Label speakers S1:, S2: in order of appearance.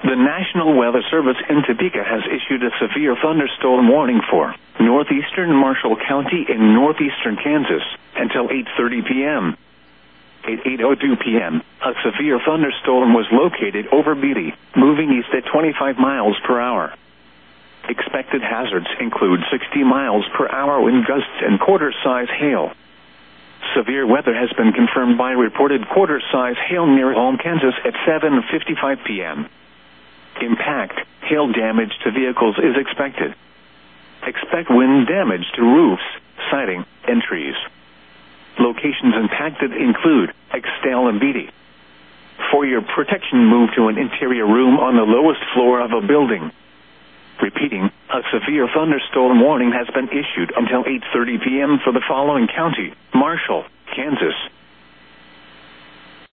S1: The National Weather Service in Topeka has issued a severe thunderstorm warning for northeastern Marshall County in northeastern Kansas until 8:30 p.m. At 8:02 p.m., a severe thunderstorm was located over Beatty, moving east at 25 miles per hour. Expected hazards include 60 miles per hour wind gusts and quarter-size hail. Severe weather has been confirmed by reported quarter-size hail near Holme, Kansas at 7:55 p.m. Impact, hail damage to vehicles is expected. Expect wind damage to roofs, siding, and trees. Locations impacted include Axtell and Beatty. For your protection, move to an interior room on the lowest floor of a building. Repeating, a severe thunderstorm warning has been issued until 8:30 p.m. for the following county: Marshall, Kansas,